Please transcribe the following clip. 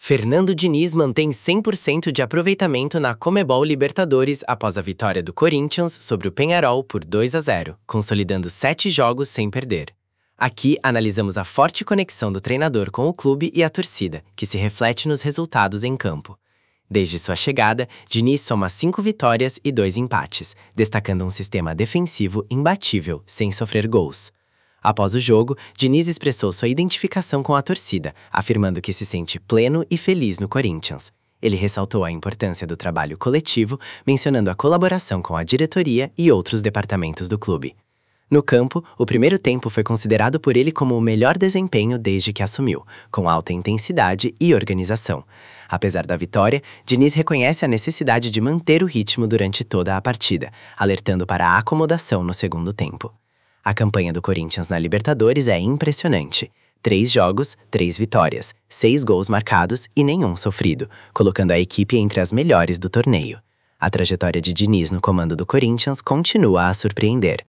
Fernando Diniz mantém 100% de aproveitamento na Conmebol Libertadores após a vitória do Corinthians sobre o Peñarol por 2-0, consolidando 7 jogos sem perder. Aqui analisamos a forte conexão do treinador com o clube e a torcida, que se reflete nos resultados em campo. Desde sua chegada, Diniz soma 5 vitórias e 2 empates, destacando um sistema defensivo imbatível, sem sofrer gols. Após o jogo, Diniz expressou sua identificação com a torcida, afirmando que se sente pleno e feliz no Corinthians. Ele ressaltou a importância do trabalho coletivo, mencionando a colaboração com a diretoria e outros departamentos do clube. No campo, o primeiro tempo foi considerado por ele como o melhor desempenho desde que assumiu, com alta intensidade e organização. Apesar da vitória, Diniz reconhece a necessidade de manter o ritmo durante toda a partida, alertando para a acomodação no segundo tempo. A campanha do Corinthians na Libertadores é impressionante. 3 jogos, 3 vitórias, 6 gols marcados e nenhum sofrido, colocando a equipe entre as melhores do torneio. A trajetória de Diniz no comando do Corinthians continua a surpreender.